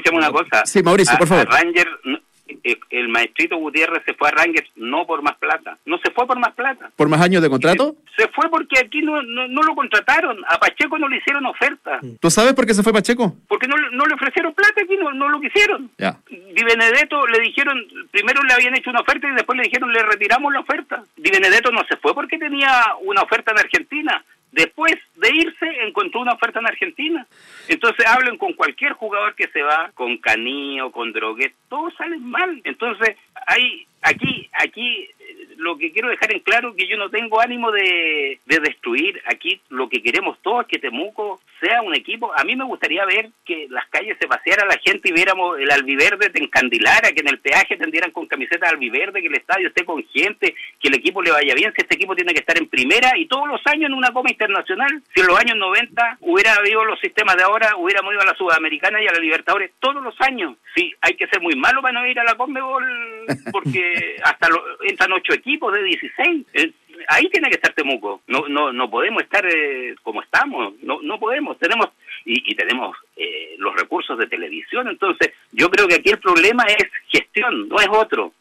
escuchemos una cosa. Sí, Mauricio, por favor. Rangers, el maestrito Gutiérrez se fue a Rangers no por más plata. No se fue por más plata. ¿Por más años de contrato? Se fue porque aquí no lo contrataron. A Pacheco no le hicieron oferta. ¿Tú sabes por qué se fue Pacheco? Porque no le ofrecieron plata aquí, no lo quisieron. Ya. Di Benedetto le dijeron, primero le habían hecho una oferta y después le dijeron le retiramos la oferta. Di Benedetto no se fue porque tenía una oferta en Argentina. Después de irse encontró una oferta en Argentina. Entonces hablen con cualquier jugador que se va, con Canillo, con Droguet, todos salen mal. Entonces aquí lo que quiero dejar en claro es que yo no tengo ánimo de destruir. Aquí lo que queremos todos es que Temuco sea un equipo. A mí me gustaría ver que las calles se paseara la gente y viéramos el albiverde te encandilara, que en el peaje tendieran con camisetas albiverde, que el estadio esté con gente, que el equipo le vaya bien. Si este equipo tiene que estar en primera y todos los años en una Copa Internacional, si en los años 90 hubiera habido los sistemas de ahora, hubiéramos ido a la Sudamericana y a la Libertadores todos los años. Sí, hay que ser muy malo para no ir a la Conmebol porque hasta entran 8 equipos de 16. Ahí tiene que estar Temuco. No podemos estar como estamos. No podemos. Tenemos tenemos los recursos de televisión. Entonces, yo creo que aquí el problema es gestión, no es otro.